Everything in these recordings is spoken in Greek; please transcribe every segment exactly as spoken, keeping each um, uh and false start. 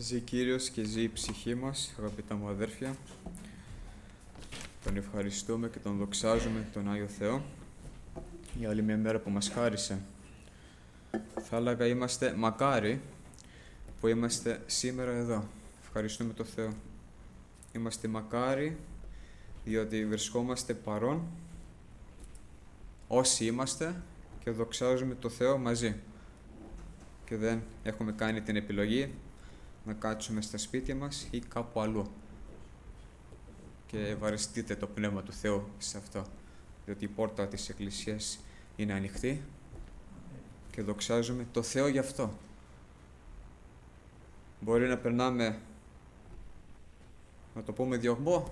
Ζει Κύριος και ζει η ψυχή μας, αγαπητά μου αδέρφια. Τον ευχαριστούμε και τον δοξάζουμε τον Άγιο Θεό για άλλη μια μέρα που μας χάρισε. Θα έλεγα είμαστε μακάρι που είμαστε σήμερα εδώ. Ευχαριστούμε τον Θεό. Είμαστε μακάρι διότι βρισκόμαστε παρόν όσοι είμαστε και δοξάζουμε τον Θεό μαζί. Και δεν έχουμε κάνει την επιλογή να κάτσουμε στα σπίτια μας ή κάπου αλλού. Και ευαριστείτε το Πνεύμα του Θεού σε αυτό, διότι η πόρτα της Εκκλησίας είναι ανοιχτή και δοξάζουμε το Θεό γι' αυτό. Μπορεί να περνάμε, να το πούμε διωγμό,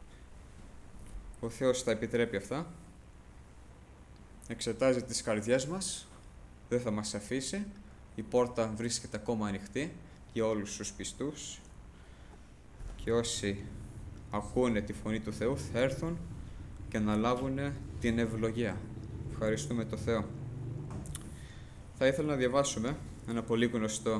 ο Θεός τα επιτρέπει αυτά, εξετάζει τις καρδιές μας, δεν θα μας αφήσει, η πόρτα βρίσκεται ακόμα ανοιχτή για όλους τους πιστούς και όσοι ακούνε τη φωνή του Θεού θα έρθουν και να λάβουν την ευλογία. Ευχαριστούμε τον Θεό. Θα ήθελα να διαβάσουμε ένα πολύ γνωστό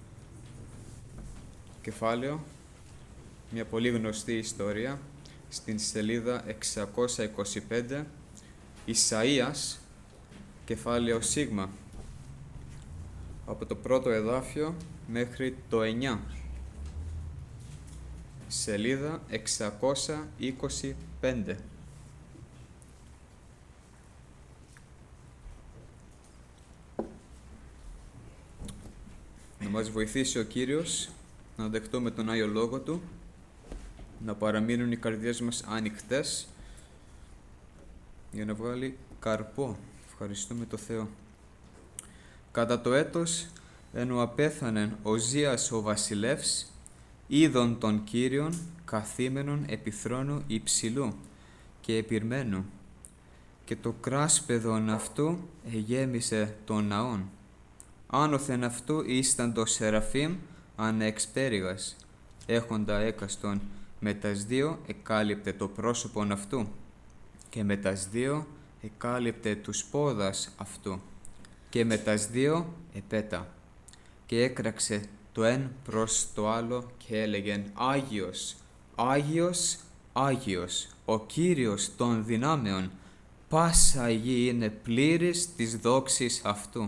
κεφάλαιο, μια πολύ γνωστή ιστορία στην σελίδα εξακόσια είκοσι πέντε, Ισαΐας, κεφάλαιο Σίγμα, από το πρώτο εδάφιο μέχρι το εννιά. Σελίδα εξακόσια είκοσι πέντε. Να μας βοηθήσει ο Κύριος να δεχτούμε τον Άγιο Λόγο Του, να παραμείνουν οι καρδιές μας ανοιχτές για να βγάλει καρπό. Ευχαριστούμε το Θεό. Κατά το έτος ενώ απέθανεν ο Ζίας ο βασιλεύς, είδον τον Κύριον καθήμενον επί θρόνου υψηλού και επιρμένου, και το κράσπεδον αυτού εγέμισε τον ναόν. Άνωθεν αυτού ήσταν το Σεραφείμ ανεξπτέρυγας, έχοντα έκαστον με τας δύο εκάλυπτε το πρόσωπον αυτού, και με τας δύο εκάλυπτε τους πόδας αυτού, και με τας δύο επέτα, και έκραξε το εν προς το άλλο και έλεγεν «Άγιος, Άγιος, Άγιος, ο Κύριος των δυνάμεων, πάσα η γη είναι πλήρης της δόξης αυτού».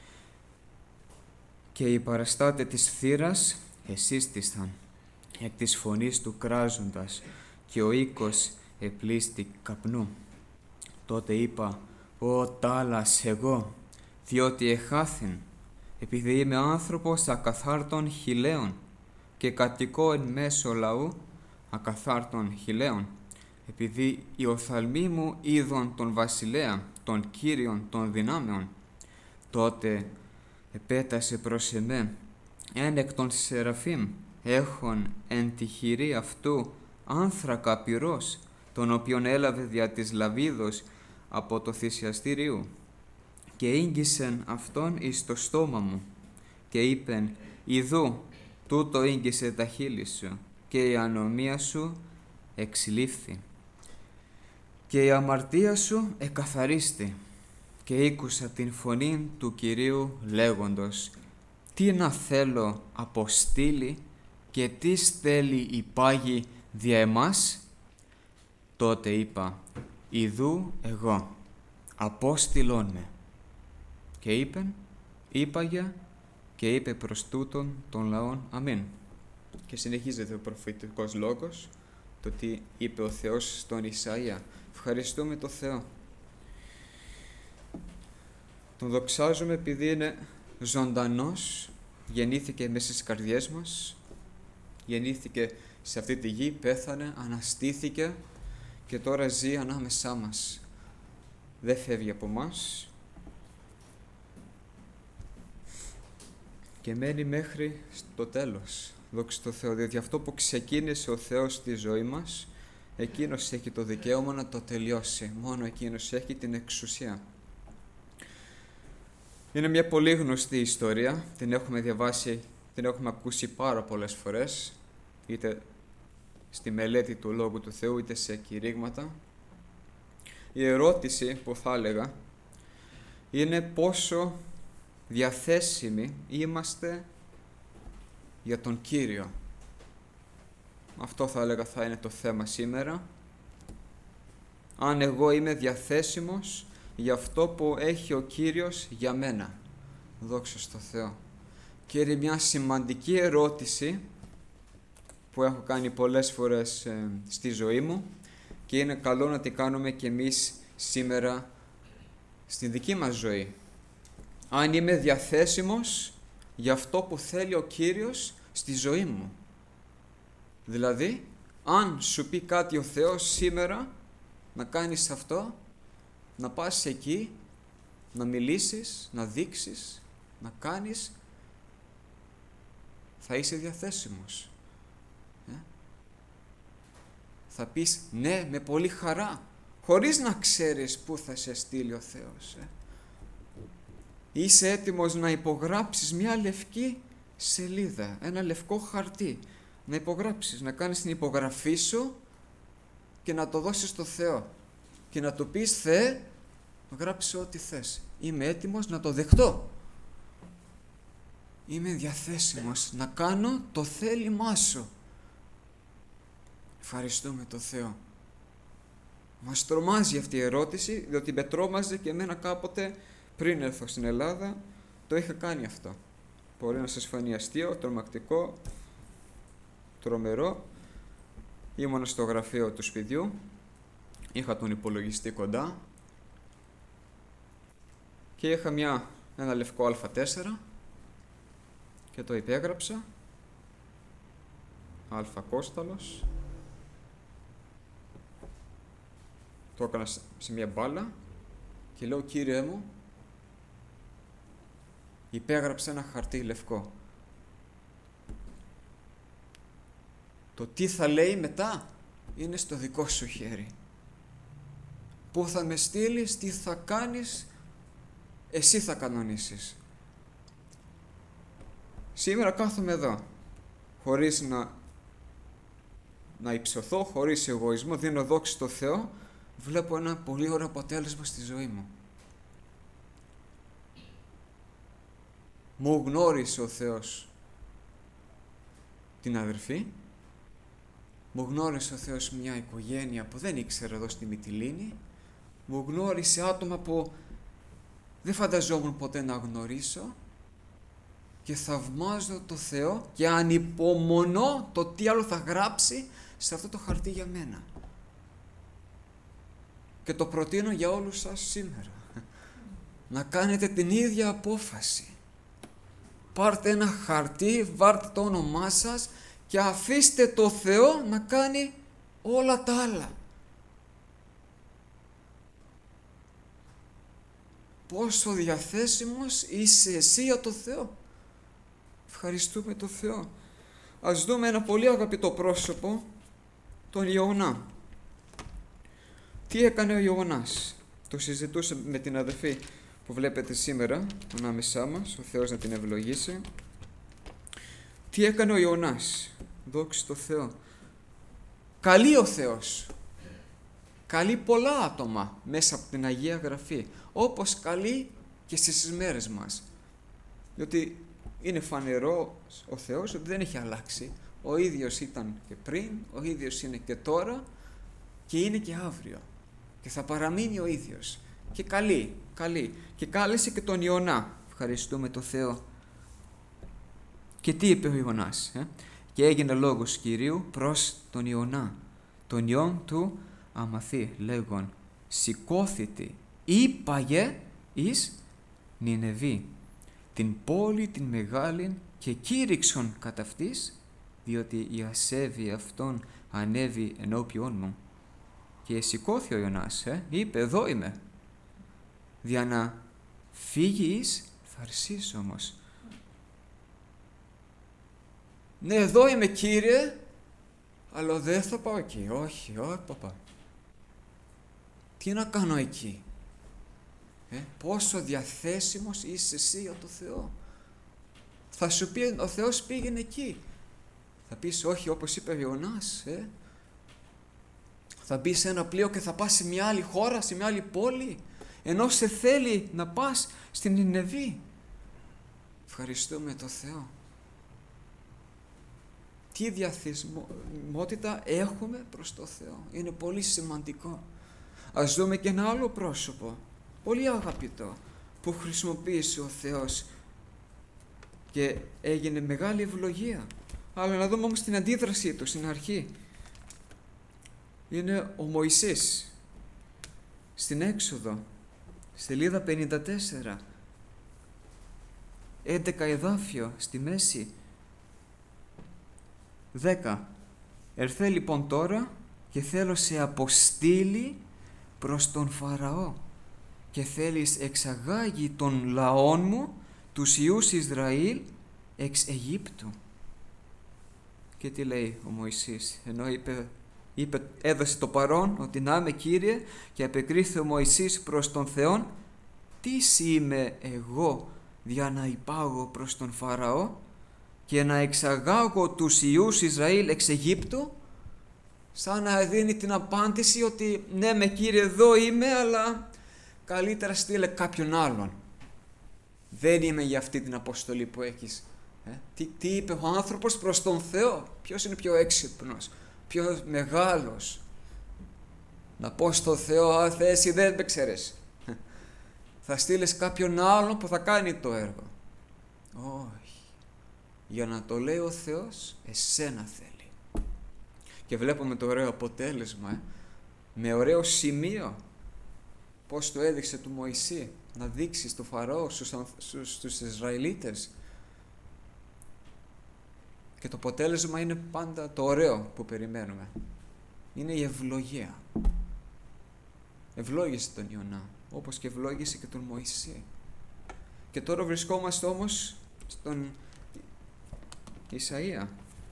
Και οι παραστάτε της θύρας εσύστησαν εκ της φωνής του κράζοντας, και ο οίκος επλήστη καπνού. Τότε είπα «Ω τάλας εγώ, διότι εχάθην, επειδή είμαι άνθρωπος ακαθάρτων χιλέων και κατοικώ εν μέσω λαού ακαθάρτων χιλέων, επειδή οι οφθαλμοί μου είδον τον βασιλέα, τον Κύριον των δυνάμεων». Τότε επέτασε προς εμέ εν εκ των Σεραφείμ, έχων εν τη χειρή αυτού άνθρακα πυρός, τον οποίον έλαβε δια της λαβίδος από το θυσιαστήριου, και ήγγισεν αυτόν εις το στόμα μου, και είπεν «Ιδού, τούτο ήγγισε τα χείλη σου, και η ανομία σου εξηλήφθη, και η αμαρτία σου εκαθαρίστη». Και ήκουσα την φωνή του Κυρίου λέγοντος «Τι να θέλω αποστείλει, και τι στέλει υπάγει δια εμάς?» Τότε είπα «Ιδού εγώ, απόστειλόν με». Και είπεν, είπαγε και είπε προς τούτον των λαών αμήν. Και συνεχίζεται ο προφητικός λόγος, το τι είπε ο Θεός στον Ισαΐα. Ευχαριστούμε τον Θεό. Τον δοξάζουμε επειδή είναι ζωντανός, γεννήθηκε μέσα στις καρδιές μας, γεννήθηκε σε αυτή τη γη, πέθανε, αναστήθηκε και τώρα ζει ανάμεσά μας. Δεν φεύγει από μας και μένει μέχρι το τέλος. Δόξα τω Θεώ, διότι αυτό που ξεκίνησε ο Θεός στη ζωή μας, εκείνος έχει το δικαίωμα να το τελειώσει. Μόνο εκείνος έχει την εξουσία. Είναι μια πολύ γνωστή ιστορία, την έχουμε διαβάσει, την έχουμε ακούσει πάρα πολλές φορές, είτε στη μελέτη του Λόγου του Θεού, είτε σε κηρύγματα. Η ερώτηση που θα έλεγα είναι πόσο διαθέσιμοι είμαστε για τον Κύριο. Αυτό θα έλεγα θα είναι το θέμα σήμερα. Αν εγώ είμαι διαθέσιμος για αυτό που έχει ο Κύριος για μένα. Δόξα στο Θεό. Και είναι μια σημαντική ερώτηση που έχω κάνει πολλές φορές ε, στη ζωή μου και είναι καλό να την κάνουμε και εμείς σήμερα στη δική μας ζωή. Αν είμαι διαθέσιμος για αυτό που θέλει ο Κύριος στη ζωή μου. Δηλαδή, αν σου πει κάτι ο Θεός σήμερα να κάνεις αυτό, να πας εκεί, να μιλήσεις, να δείξεις, να κάνεις, θα είσαι διαθέσιμος. Ε? Θα πεις ναι με πολύ χαρά, χωρίς να ξέρεις πού θα σε στείλει ο Θεός. Ε? Είσαι έτοιμος να υπογράψεις μια λευκή σελίδα, ένα λευκό χαρτί, να υπογράψεις, να κάνεις την υπογραφή σου και να το δώσεις στο Θεό και να του πεις Θεέ, γράψε ό,τι θες, είμαι έτοιμος να το δεχτώ, είμαι διαθέσιμος να κάνω το θέλημά σου. Ευχαριστούμε το Θεό. Μας τρομάζει αυτή η ερώτηση, διότι με τρόμαζε και εμένα κάποτε πριν έρθω στην Ελλάδα, το είχα κάνει αυτό. Μπορεί να σας φανεί αστείο, τρομακτικό, τρομερό. Ήμουνα στο γραφείο του σπιτιού, είχα τον υπολογιστή κοντά και είχα μια, ένα λευκό Α τέσσερα και το υπέγραψα, Α Κώσταλος, το έκανα σε μια μπάλα και λέω Κύριε μου, υπέγραψε ένα χαρτί λευκό. Το τι θα λέει μετά είναι στο δικό σου χέρι. Πού θα με στείλεις, τι θα κάνεις, εσύ θα κανονίσεις. Σήμερα κάθομαι εδώ, χωρίς να, να υψωθώ, χωρίς εγωισμό, δίνω δόξη στο Θεό, βλέπω ένα πολύ ωραίο αποτέλεσμα στη ζωή μου. Μου γνώρισε ο Θεός την αδερφή, μου γνώρισε ο Θεός μια οικογένεια που δεν ήξερα εδώ στη Μυτιλήνη, μου γνώρισε άτομα που δεν φανταζόμουν ποτέ να γνωρίσω και θαυμάζω το Θεό και ανυπομονώ το τι άλλο θα γράψει σε αυτό το χαρτί για μένα. Και το προτείνω για όλους σας σήμερα. Να κάνετε την ίδια απόφαση. Πάρτε ένα χαρτί, βάρτε το όνομά σας και αφήστε το Θεό να κάνει όλα τα άλλα. Πόσο διαθέσιμος είσαι εσύ για το Θεό. Ευχαριστούμε το Θεό. Ας δούμε ένα πολύ αγαπητό πρόσωπο, τον Ιωαννά. Τι έκανε ο Ιωαννάς? Το συζητούσε με την αδερφή που βλέπετε σήμερα ανάμεσά μας, ο Θεός να την ευλογήσει. Τι έκανε ο Ιωαννάς? Δόξα τω Θεώ. Καλεί ο Θεός. Καλεί πολλά άτομα μέσα από την Αγία Γραφή, όπως καλεί και στις μέρες μας. Διότι είναι φανερό ο Θεός ότι δεν έχει αλλάξει. Ο ίδιος ήταν και πριν, ο ίδιος είναι και τώρα και είναι και αύριο. Και θα παραμείνει ο ίδιος. Και καλεί, καλεί. Και κάλεσε και τον Ιωαννά. Ευχαριστούμε τον Θεό. Και τι είπε ο Ιωαννάς? Ε? Και έγινε λόγος Κυρίου προς τον Ιωαννά, τον ιόν του Αμαθή, λέγον, σηκώθητε, είπαγε εις Νινεβή, την πόλη την μεγάλη και κήρυξον κατ' αυτής, διότι η ασέβεια αυτών ανέβη ενώπιον μου. Και σηκώθη ο Ιωαννάς, ε, είπε, εδώ είμαι, δια να φύγει εις Θαρσής όμως. Ναι, εδώ είμαι Κύριε, αλλά δεν θα πάω εκεί. Όχι, όχι παπά. Τι να κάνω εκεί? Ε, πόσο διαθέσιμος είσαι εσύ για το Θεό. Θα σου πει ο Θεός πήγαινε εκεί. Θα πεις όχι όπως είπε ο Ιωαννάς. Ε. Θα μπεις σε ένα πλοίο και θα πας σε μια άλλη χώρα, σε μια άλλη πόλη, ενώ σε θέλει να πας στην Νινεβή. Ευχαριστούμε το Θεό. τι διαθεσιμότητα έχουμε προς το Θεό. Είναι πολύ σημαντικό. Ας δούμε και ένα άλλο πρόσωπο, πολύ αγαπητό, που χρησιμοποίησε ο Θεός και έγινε μεγάλη ευλογία. Αλλά να δούμε όμως την αντίδρασή του στην αρχή. Είναι ο Μωυσής. Στην Έξοδο, σελίδα πενήντα τέσσερα, έντεκα εδάφιο στη μέση. δέκα. Ερθέ λοιπόν τώρα και θέλω σε αποστείλει προς τον Φαραώ και θέλεις εξαγάγει τον λαόν μου, τους Υιούς Ισραήλ, εξ Αιγύπτου. Και τι λέει ο Μωυσής, ενώ είπε, είπε, έδωσε το παρόν ότι να είμαι Κύριε, και απεκρίθη ο Μωυσής προς τον Θεόν, τίς είμαι εγώ για να υπάγω προς τον Φαραώ και να εξαγάγω τους Υιούς Ισραήλ εξ Αιγύπτου? Σαν να δίνει την απάντηση ότι ναι με Κύριε εδώ είμαι, αλλά καλύτερα στείλε κάποιον άλλον. Δεν είμαι για αυτή την αποστολή που έχεις. Ε? Τι, τι είπε ο άνθρωπος προς τον Θεό? Ποιος είναι πιο έξυπνος, πιο μεγάλος? Να πω στο Θεό, α Θεέ, εσύ δεν με ξέρεις. Θα στείλεις κάποιον άλλον που θα κάνει το έργο. Όχι. Για να το λέει ο Θεός, εσένα θέλει. Και βλέπουμε το ωραίο αποτέλεσμα, ε? με ωραίο σημείο, πώς το έδειξε του Μωυσή, να δείξει στο Φαραώ, στους, στους, στους Ισραηλίτες. Και το αποτέλεσμα είναι πάντα το ωραίο που περιμένουμε. Είναι η ευλογία. Ευλόγησε τον Ιωνά, όπως και ευλόγησε και τον Μωυσή. Και τώρα βρισκόμαστε όμως στον Ισαΐα,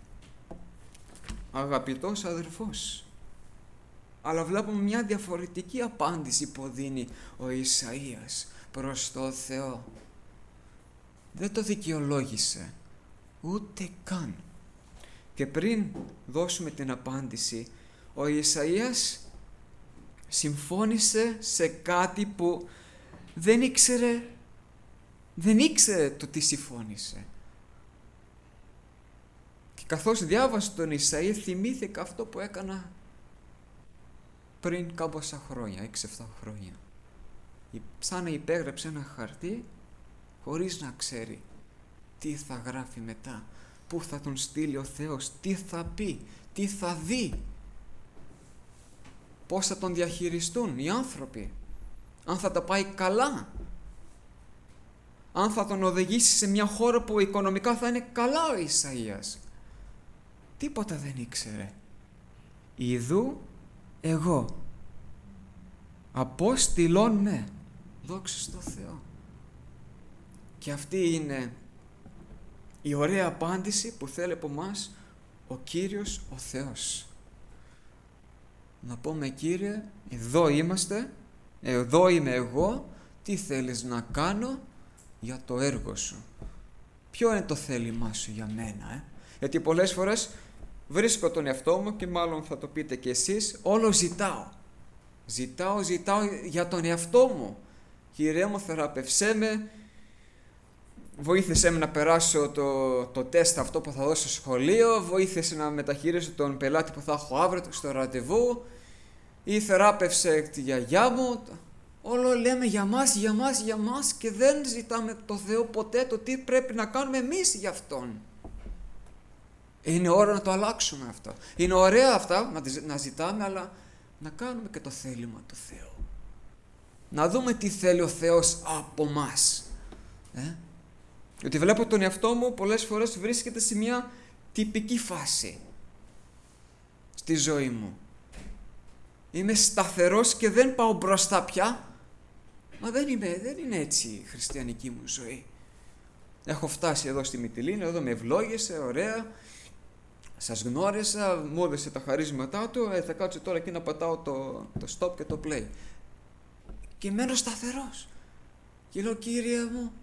αγαπητός αδερφός. Αλλά βλέπουμε μια διαφορετική απάντηση που δίνει ο Ισαΐας προς το Θεό. Δεν το δικαιολόγησε, ούτε καν. Και πριν δώσουμε την απάντηση, ο Ισαΐας συμφώνησε σε κάτι που δεν ήξερε, δεν ήξερε το τι συμφώνησε. Και καθώς διάβασε τον Ισαΐα, θυμήθηκα αυτό που έκανα πριν κάμποσα χρόνια, έξι εφτά χρόνια. Σαν να υπέγραψε ένα χαρτί χωρίς να ξέρει τι θα γράφει μετά, πού θα τον στείλει ο Θεός, τι θα πει, τι θα δει, πώς θα τον διαχειριστούν οι άνθρωποι, αν θα τα πάει καλά, αν θα τον οδηγήσει σε μια χώρα που οικονομικά θα είναι καλά ο Ισαΐας. Τίποτα δεν ήξερε. Ιδού εγώ απόστηλον με, δόξα στο Θεό. Και αυτή είναι η ωραία απάντηση που θέλει από μας ο Κύριος ο Θεός. Να πούμε, Κύριε, εδώ είμαστε, εδώ είμαι εγώ, τι θέλεις να κάνω για το έργο σου? Ποιο είναι το θέλημά σου για μένα? Ε? Γιατί πολλές φορές βρίσκω τον εαυτό μου, και μάλλον θα το πείτε και εσείς, όλο ζητάω. Ζητάω, ζητάω για τον εαυτό μου. Κύριε μου, θεραπευσέ με, βοήθησέ με να περάσω το, το τεστ αυτό που θα δώσω στο σχολείο, βοήθησε να μεταχειρίσω τον πελάτη που θα έχω αύριο στο ραντεβού, ή θεράπευσε τη γιαγιά μου. Όλο λέμε για μας, για μας, για μας, και δεν ζητάμε το Θεό ποτέ το τι πρέπει να κάνουμε εμείς για Αυτόν. Είναι ώρα να το αλλάξουμε αυτό. Είναι ωραία αυτά να, να ζητάμε, αλλά να κάνουμε και το θέλημα του Θεού. Να δούμε τι θέλει ο Θεός από μας. Ε? Γιατί βλέπω τον εαυτό μου πολλές φορές βρίσκεται σε μια τυπική φάση στη ζωή μου. Είμαι σταθερός και δεν πάω μπροστά πια. Μα δεν, είμαι, δεν είναι έτσι η χριστιανική μου ζωή. Έχω φτάσει εδώ στη Μυτιλίνη, εδώ με ευλόγησε, ωραία. Σας γνώρισα, μου έδωσε τα χαρίσματά του, ε, θα κάτσω τώρα εκεί να πατάω το, το stop και το play. Και μένω σταθερός. Και λέω, Κύριε μου,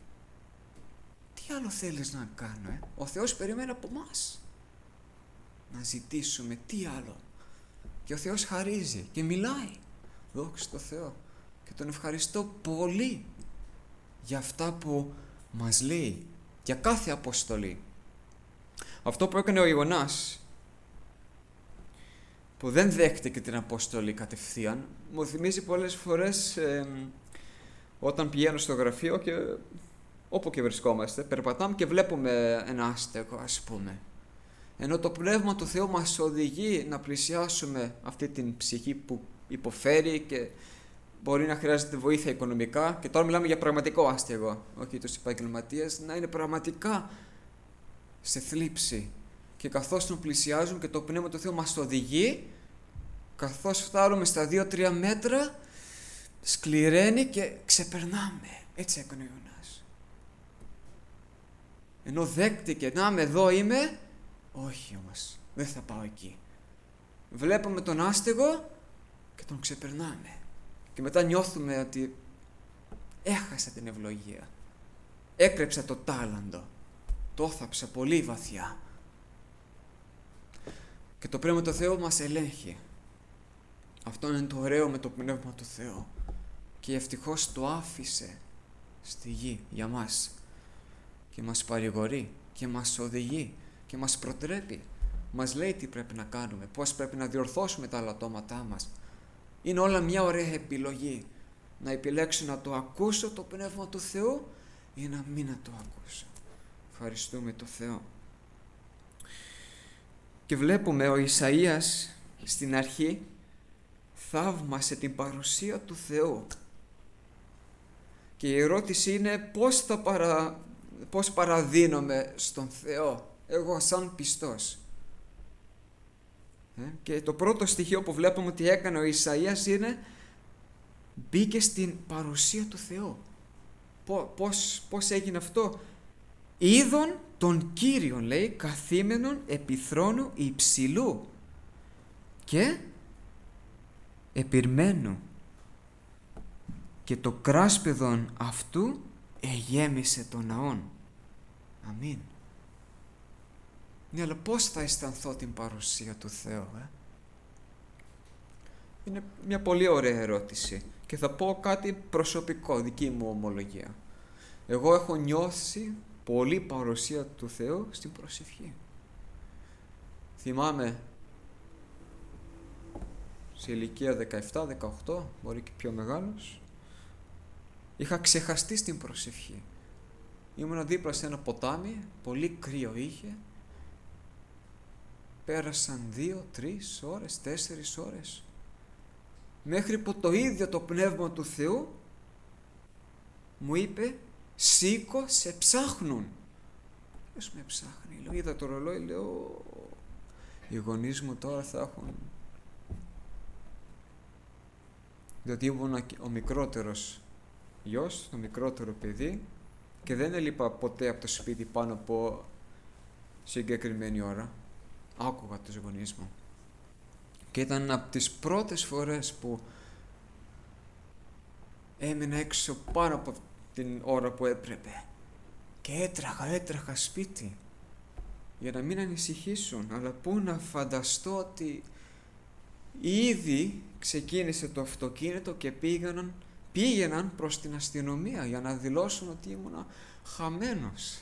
τι άλλο θέλεις να κάνω? Ε? Ο Θεός περιμένει από μας να ζητήσουμε, τι άλλο? Και ο Θεός χαρίζει και μιλάει. Δόξα τω Θεώ. Και τον ευχαριστώ πολύ για αυτά που μας λέει, για κάθε αποστολή. Αυτό που έκανε ο Ιωνάς, που δεν δέχτηκε την Αποστολή κατευθείαν, μου θυμίζει πολλές φορές ε, όταν πηγαίνω στο γραφείο και όπου και βρισκόμαστε, περπατάμε και βλέπουμε ένα άστεγο, ας πούμε. Ενώ το Πνεύμα του Θεού μας οδηγεί να πλησιάσουμε αυτή την ψυχή που υποφέρει και μπορεί να χρειάζεται βοήθεια οικονομικά, και τώρα μιλάμε για πραγματικό άστεγο, όχι τους επαγγελματίες, να είναι πραγματικά σε θλίψη. Και καθώς τον πλησιάζουμε και το Πνεύμα του Θεού μας οδηγεί, καθώς φτάνουμε στα δύο τρία μέτρα, σκληραίνει και ξεπερνάμε. Έτσι έκανε ο Ιωνάς. Ενώ δέχτηκε, να είμαι εδώ είμαι, όχι όμως, δεν θα πάω εκεί. Βλέπουμε τον άστεγο και τον ξεπερνάμε. Και μετά νιώθουμε ότι έχασα την ευλογία. Έκρεψα το τάλαντο. Το όθαψα πολύ βαθιά. Και το Πνεύμα του Θεού μας ελέγχει. Αυτό είναι το ωραίο με το Πνεύμα του Θεού. Και ευτυχώς το άφησε στη γη για μας. Και μας παρηγορεί και μας οδηγεί και μας προτρέπει. Μας λέει τι πρέπει να κάνουμε, πώς πρέπει να διορθώσουμε τα λατώματά μας. Είναι όλα μια ωραία επιλογή. Να επιλέξω να το ακούσω το Πνεύμα του Θεού ή να μην να το ακούσω. Ευχαριστούμε το Θεό. Και βλέπουμε ο Ισαΐας στην αρχή θαύμασε την παρουσία του Θεού. Και η ερώτηση είναι πώς θα παρα... πώς παραδίνομαι στον Θεό εγώ σαν πιστός. Ε? Και το πρώτο στοιχείο που βλέπουμε ότι έκανε ο Ισαΐας είναι μπήκε στην παρουσία του Θεού. Πώς, πώς έγινε αυτό? Είδον τον Κύριον, λέει, καθήμενον επί θρόνου υψηλού και επιρμένου, και το κράσπεδον αυτού εγέμισε τον ναόν. Αμήν. Ναι, αλλά πώς θα αισθανθώ την παρουσία του Θεού, ε? Είναι μια πολύ ωραία ερώτηση και θα πω κάτι προσωπικό, δική μου ομολογία. Εγώ έχω νιώσει πολύ παρουσία του Θεού στην προσευχή. Θυμάμαι σε ηλικία δεκαεπτά δεκαοκτώ, μπορεί και πιο μεγάλος, είχα ξεχαστεί στην προσευχή. Ήμουνα δίπλα σε ένα ποτάμι, πολύ κρύο είχε. Πέρασαν δύο, τρεις ώρες, τέσσερις ώρες, μέχρι που το ίδιο το Πνεύμα του Θεού μου είπε σήκω, σε ψάχνουν. Ποιος με ψάχνει? Λέω, είδα το ρολόι, λέω οι γονείς μου τώρα θα έχουν, διότι ήμουν ο μικρότερος γιος, το μικρότερο παιδί και δεν έλειπα ποτέ από το σπίτι πάνω από συγκεκριμένη ώρα. Άκουγα τους γονείς μου και ήταν από τις πρώτες φορές που έμεινα έξω πάνω από την ώρα που έπρεπε και έτραχα, έτραχα σπίτι για να μην ανησυχήσουν, αλλά πού να φανταστώ ότι ήδη ξεκίνησε το αυτοκίνητο και πήγαιναν, πήγαιναν προς την αστυνομία για να δηλώσουν ότι ήμουνα χαμένος.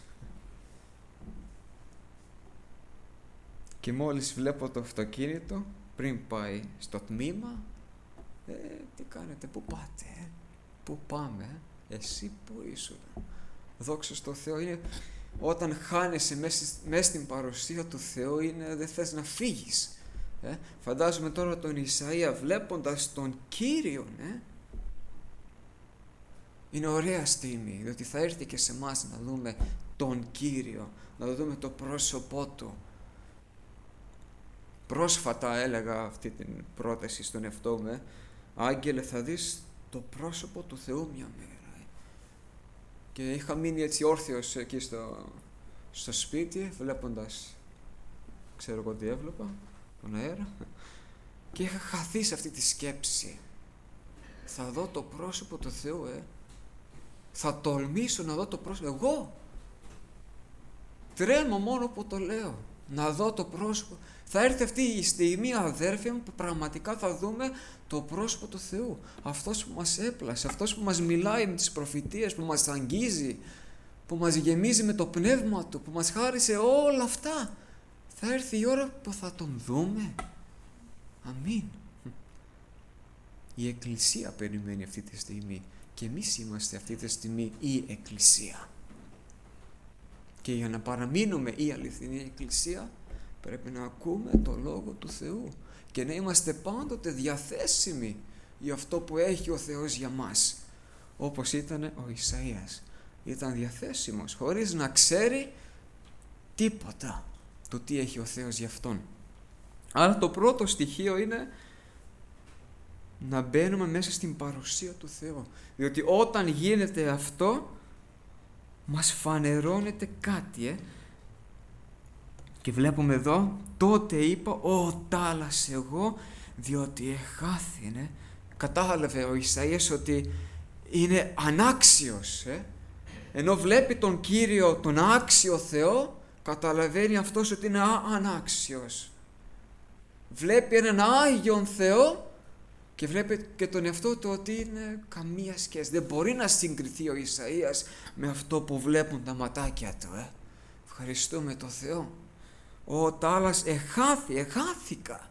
Και μόλις βλέπω το αυτοκίνητο πριν πάει στο τμήμα, ε, τι κάνετε, πού πάτε, ε? Πού πάμε, ε? Εσύ που ήσουν? Δόξα στο Θεό. Είναι όταν χάνεσαι μέσα, μέσα στην παρουσία του Θεού, είναι, δεν θες να φύγεις. Ε? Φαντάζομαι τώρα τον Ισαΐα βλέποντας τον Κύριον, ε? Είναι ωραία στιγμή, διότι θα έρθει και σε εμάς να δούμε τον Κύριο, να δούμε το πρόσωπό Του. Πρόσφατα έλεγα αυτή την πρόταση στον εαυτό μου, ε? Άγγελε, θα δεις το πρόσωπο του Θεού μια μέρα. Ε? Και είχα μείνει έτσι όρθιος εκεί στο, στο σπίτι, βλέποντας, ξέρω εγώ τι έβλεπα, τον αέρα, και είχα χαθεί σε αυτή τη σκέψη. Θα δω το πρόσωπο του Θεού, ε? Θα τολμήσω να δω το πρόσωπο. Εγώ τρέμω μόνο που το λέω. Να δω το πρόσωπο. Θα έρθει αυτή η στιγμή, αδέρφια μου, που πραγματικά θα δούμε το πρόσωπο του Θεού. Αυτός που μας έπλασε, αυτός που μας μιλάει με τις προφητείες, που μας αγγίζει, που μας γεμίζει με το πνεύμα Του, που μας χάρισε όλα αυτά. θα έρθει η ώρα που θα τον δούμε. Αμήν. Η Εκκλησία περιμένει αυτή τη στιγμή και εμείς είμαστε αυτή τη στιγμή η Εκκλησία. Και για να παραμείνουμε η αληθινή Εκκλησία πρέπει να ακούμε το Λόγο του Θεού και να είμαστε πάντοτε διαθέσιμοι για αυτό που έχει ο Θεός για μας. Όπως ήταν ο Ισαΐας. Ήταν διαθέσιμος χωρίς να ξέρει τίποτα το τι έχει ο Θεός για αυτόν. Άρα το πρώτο στοιχείο είναι να μπαίνουμε μέσα στην παρουσία του Θεού. Διότι όταν γίνεται αυτό μας φανερώνεται κάτι. Ε? Και βλέπουμε εδώ, τότε είπα, «Ω τάλας εγώ, διότι εχάθηνε». Κατάλαβε ο Ισαΐας ότι είναι ανάξιος. Ε? Ενώ βλέπει τον Κύριο, τον άξιο Θεό, καταλαβαίνει αυτός ότι είναι ανάξιος. Βλέπει έναν Άγιον Θεό και βλέπει και τον εαυτό του ότι είναι καμία σχέση. Δεν μπορεί να συγκριθεί ο Ισαΐας με αυτό που βλέπουν τα ματάκια του. Ε? Ευχαριστούμε τον Θεό. Ο τάλας εχάθη, εχάθηκα.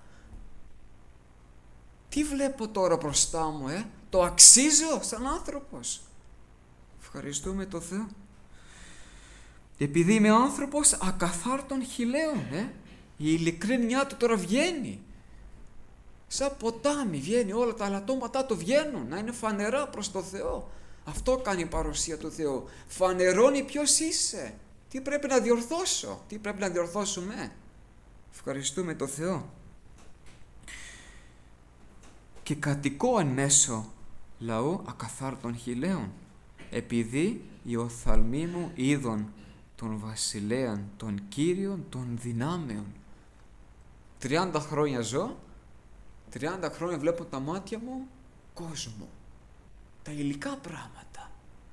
Τι βλέπω τώρα μπροστά μου, ε? Το αξίζω σαν άνθρωπος. Ευχαριστούμε τον Θεό. Επειδή είμαι άνθρωπος ακαθάρτων χιλέων, ε? Η ειλικρίνειά του τώρα βγαίνει. Σαν ποτάμι βγαίνει, όλα τα αλατώματά του βγαίνουν, να είναι φανερά προς το Θεό. Αυτό κάνει η παρουσία του Θεού. Φανερώνει ποιος είσαι. Τι πρέπει να διορθώσω, τι πρέπει να διορθώσουμε. Ευχαριστούμε τον Θεό. Και κατοικώ εν μέσω λαού ακαθάρτων χιλέων, επειδή οι οφθαλμοί μου είδον των βασιλέαν, των Κύριων, των δυνάμεων. τριάντα χρόνια ζω, τριάντα χρόνια βλέπω τα μάτια μου κόσμο, τα υλικά πράγματα.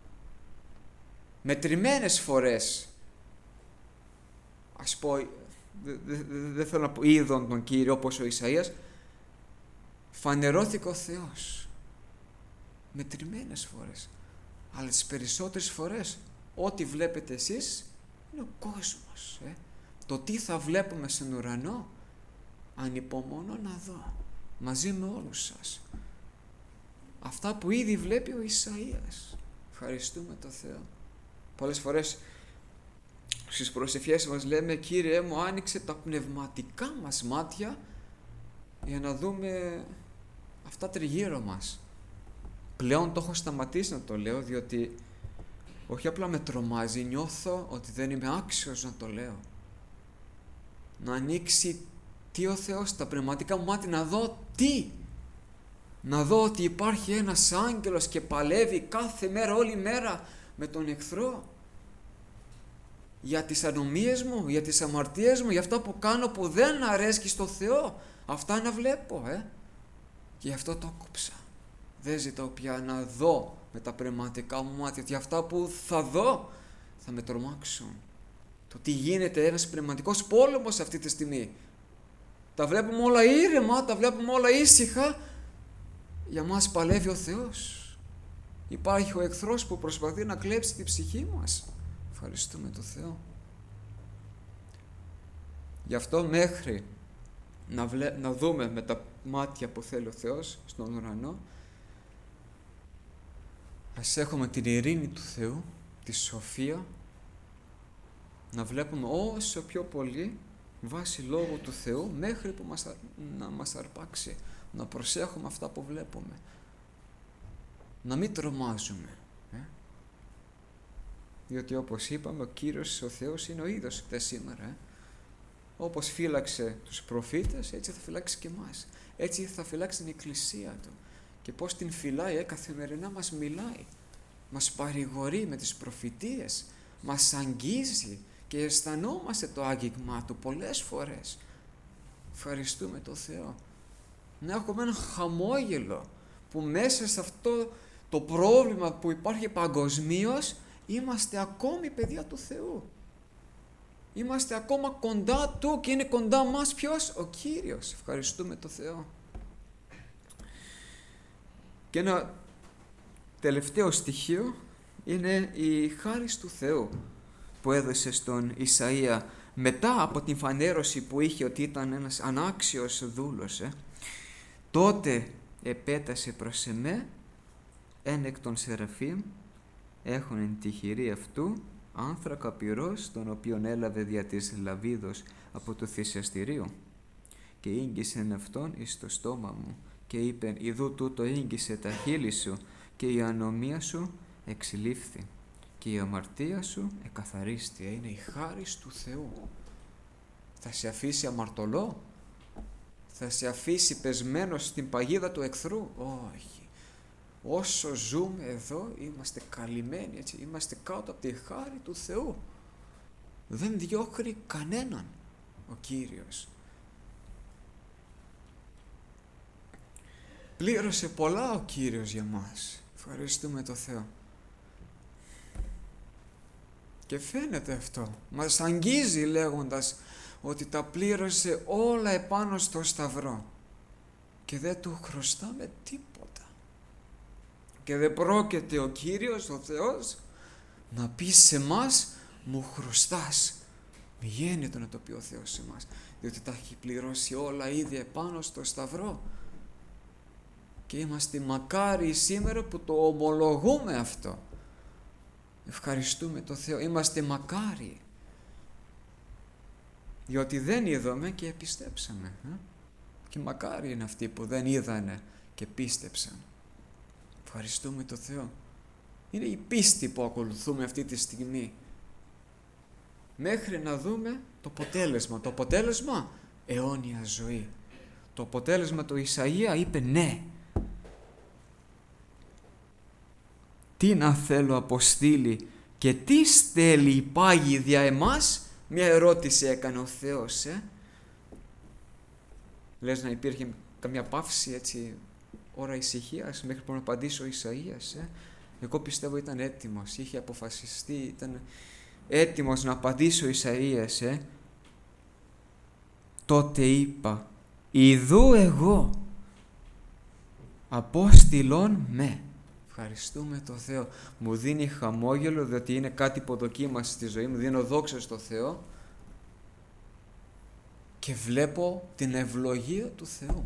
Μετρημένες φορές, ας πω, δεν δε, δε θέλω να πω είδον τον Κύριο όπως ο Ισαΐας, φανερώθηκε ο Θεός. Μετρημένες φορές. Αλλά τις περισσότερες φορές ό,τι βλέπετε εσείς είναι ο κόσμος. Ε? Το τι θα βλέπουμε στον ουρανό ανυπομονώ να δω μαζί με όλους σας. Αυτά που ήδη βλέπει ο Ισαΐας. Ευχαριστούμε τον Θεό. Πολλές φορές στις προσευχές μας λέμε, Κύριε μου, άνοιξε τα πνευματικά μας μάτια για να δούμε αυτά τριγύρω μας. Πλέον το έχω σταματήσει να το λέω, διότι όχι απλά με τρομάζει, νιώθω ότι δεν είμαι άξιος να το λέω. Να ανοίξει τι ο Θεός, τα πνευματικά μου μάτια, να δω τι. Να δω ότι υπάρχει ένας άγγελος και παλεύει κάθε μέρα, όλη μέρα με τον εχθρό. Για τις ανομίες μου, για τις αμαρτίες μου, για αυτά που κάνω που δεν αρέσκει στο Θεό. Αυτά να βλέπω, ε. Και γι' αυτό το κόψα. Δεν ζητάω πια να δω με τα πνευματικά μου μάτια, ότι αυτά που θα δω θα με τρομάξουν. Το τι γίνεται ένας πνευματικός πόλεμος αυτή τη στιγμή. Τα βλέπουμε όλα ήρεμα, τα βλέπουμε όλα ήσυχα. Για μας παλεύει ο Θεός. Υπάρχει ο εχθρός που προσπαθεί να κλέψει την ψυχή μας. Ευχαριστούμε τον Θεό. Γι' αυτό μέχρι να, βλέ... να δούμε με τα μάτια που θέλει ο Θεός στον ουρανό, ας έχουμε την ειρήνη του Θεού, τη σοφία, να βλέπουμε όσο πιο πολύ βάσει λόγου του Θεού μέχρι που μας, να μας αρπάξει, να προσέχουμε αυτά που βλέπουμε, να μην τρομάζουμε, ε? Διότι όπως είπαμε, ο Κύριος ο Θεός είναι ο ίδιος χτες σήμερα, ε? Όπως φύλαξε τους προφήτες, έτσι θα φυλάξει και εμάς, έτσι θα φυλάξει την Εκκλησία Του. Και πώς την φυλάει, ε, καθημερινά μας μιλάει, μας παρηγορεί με τις προφητείες, μας αγγίζει και αισθανόμαστε το άγγιγμά Του πολλές φορές. Ευχαριστούμε τον Θεό. Να έχουμε ένα χαμόγελο που μέσα σε αυτό το πρόβλημα που υπάρχει παγκοσμίως είμαστε ακόμη παιδιά του Θεού. Είμαστε ακόμα κοντά Του και είναι κοντά μας ποιος? Ο Κύριος. Ευχαριστούμε τον Θεό. Και ένα τελευταίο στοιχείο είναι η χάρις του Θεού που έδωσε στον Ισαΐα μετά από την φανέρωση που είχε ότι ήταν ένας ανάξιος δούλος, ε, τότε επέτασε προς εμέ εν εκ των Σεραφείμ έχουν εν τη χειρή αυτού άνθρακα πυρός, τον οποίον έλαβε δια της λαβίδος από το θυσιαστηρίο, και ήγγισεν αυτόν εις το στόμα μου και είπεν, ιδού τούτο ήγγισε τα χείλη σου και η ανομία σου εξηλήφθη και η αμαρτία σου εκαθαρίστη. Είναι η χάρις του Θεού. Θα σε αφήσει αμαρτωλό? Θα σε αφήσει πεσμένος στην παγίδα του εχθρού? Όχι. Όσο ζούμε εδώ είμαστε καλυμμένοι, έτσι, είμαστε κάτω από τη χάρη του Θεού. Δεν διώχνει κανέναν ο Κύριος. Πλήρωσε πολλά ο Κύριος για μας. Ευχαριστούμε το Θεό. Και φαίνεται αυτό. Μας αγγίζει λέγοντας ότι τα πλήρωσε όλα επάνω στο σταυρό. Και δεν του χρωστάμε τίποτα. Και δεν πρόκειται ο Κύριος, ο Θεός, να πει σε μας, μου χρωστάς. Μη γέννητο να το πει ο Θεός σε μας, διότι τα έχει πληρώσει όλα ήδη επάνω στο σταυρό. Και είμαστε μακάριοι σήμερα που το ομολογούμε αυτό. Ευχαριστούμε το Θεό. Είμαστε μακάριοι. Διότι δεν είδαμε και πιστέψαμε. Ε? Και μακάριοι είναι αυτοί που δεν είδανε και πίστεψαν. Ευχαριστούμε το Θεό. Είναι η πίστη που ακολουθούμε αυτή τη στιγμή. Μέχρι να δούμε το αποτέλεσμα. Το αποτέλεσμα, αιώνια ζωή. Το αποτέλεσμα του Ισαΐα είπε ναι. Τι να θέλω αποστείλει και τι στέλνει υπάγει δια εμάς? Μια ερώτηση έκανε ο Θεός. Ε? Λες να υπήρχε καμιά παύση, έτσι, ώρα ησυχίας μέχρι που να απαντήσει ο Ισαΐας? Ε? Εγώ πιστεύω ήταν έτοιμος, είχε αποφασιστεί, ήταν έτοιμος να απαντήσει ο Ισαΐας. Ε? Τότε είπα, ιδού εγώ απόστηλον με. Ευχαριστούμε το Θεό. Μου δίνει χαμόγελο, διότι είναι κάτι που δοκίμασε στη ζωή μου. Δίνω δόξα στο Θεό και βλέπω την ευλογία του Θεού.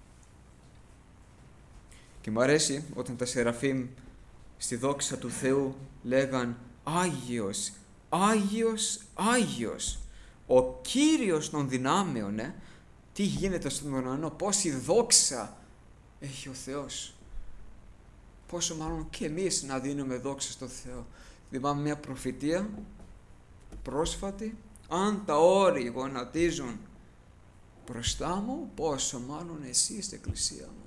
Και μου αρέσει όταν τα Σεραφείμ στη δόξα του Θεού λέγαν Άγιος, Άγιος, Άγιος, ο Κύριος των δυνάμεων. Ε? Τι γίνεται στον ουρανό, πόση δόξα έχει ο Θεός. Πόσο μάλλον και εμείς να δίνουμε δόξα στο Θεό. Θυμάμαι μια προφητεία πρόσφατη, αν τα όρη γονατίζουν μπροστά μου, πόσο μάλλον εσύ στην εκκλησία μου.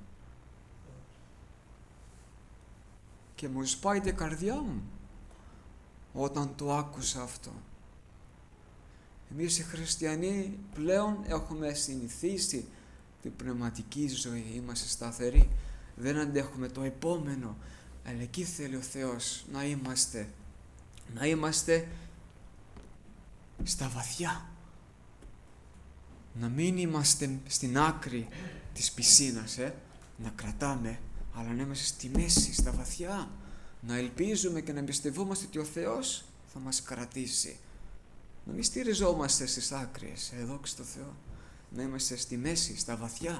Και μου σπάει την καρδιά μου όταν το άκουσα αυτό. Εμείς οι χριστιανοί πλέον έχουμε συνηθίσει την πνευματική ζωή, είμαστε σταθεροί. Δεν αντέχουμε το επόμενο, αλλά εκεί θέλει ο Θεός να είμαστε, να είμαστε στα βαθιά. Να μην είμαστε στην άκρη της πισίνας, ε? να κρατάμε, αλλά να είμαστε στη μέση, στα βαθιά. Να ελπίζουμε και να εμπιστευόμαστε ότι ο Θεός θα μας κρατήσει. Να μην στηριζόμαστε στις άκρες, εδώ και στο Θεό. Να είμαστε στη μέση, στα βαθιά.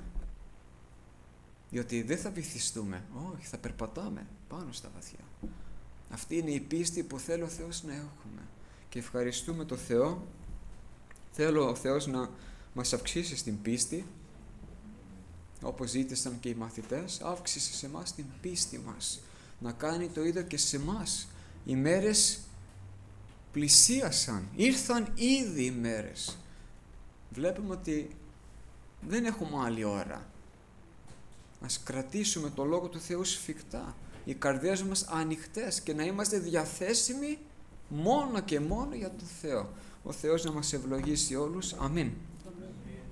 Διότι δεν θα βυθιστούμε, όχι, θα περπατάμε πάνω στα βαθιά. Αυτή είναι η πίστη που θέλει ο Θεός να έχουμε. Και ευχαριστούμε το Θεό. Θέλω ο Θεός να μας αυξήσει στην πίστη, όπως ζήτησαν και οι μαθητές. Αύξησε σε εμάς την πίστη μας. Να κάνει το ίδιο και σε εμάς. Οι μέρες πλησίασαν, ήρθαν ήδη οι μέρες. Βλέπουμε ότι δεν έχουμε άλλη ώρα. Ας κρατήσουμε το Λόγο του Θεού σφιχτά, οι καρδιές μας ανοιχτές και να είμαστε διαθέσιμοι μόνο και μόνο για τον Θεό. Ο Θεός να μας ευλογήσει όλους. Αμήν.